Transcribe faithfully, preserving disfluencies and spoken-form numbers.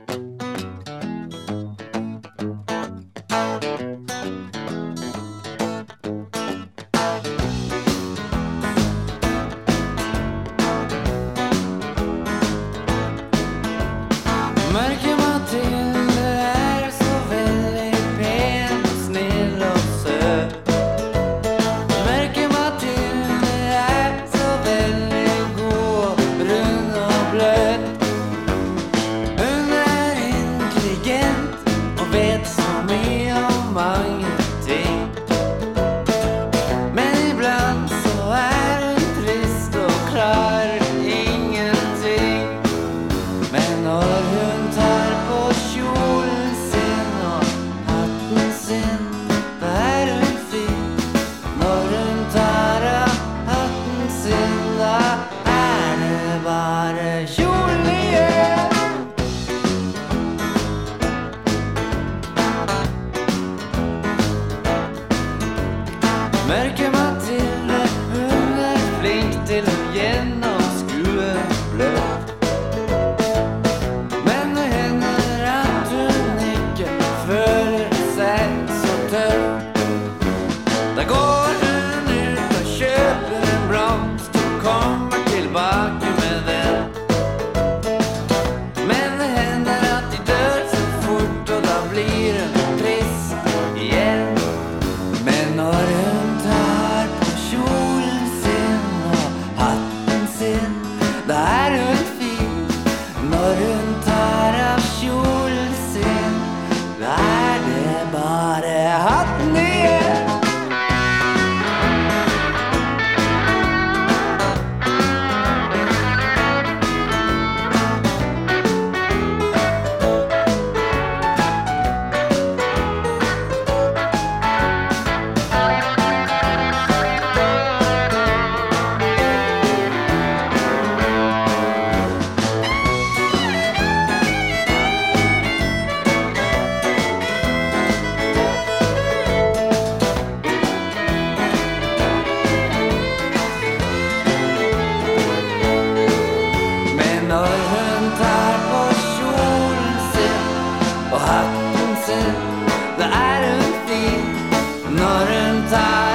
Mørke Mathilde er så veldig pen og snill og søt. Mørke Mathilde er så veldig god og brun og bløt. Hun er intelligent og vet så mye om mange ting. Men iblant så er hun trist og klarer ingenting. Men når hun tar på kjolen sin og hatten sin, da er hun fin. Når hun tar av hatten sin, da er det bare kjolen igjen. Mørke Mathilde, hun er flink til å gjennomskue bløt. Men det hender at hun ikke føler seg så tørr. Da går hun ut og kjøper en blomst og kommer tilbake med den. Men det hender at de dør så fort, og da blir hun trist igjen. Men når hun tar på kjolen sin og hatten sin, da er hun fin. Når hun tar av kjolen sin, da er det bare hatten igjen. Men når hun tar på kjolen sin og hatten sin, da er hun fin. Når hun tar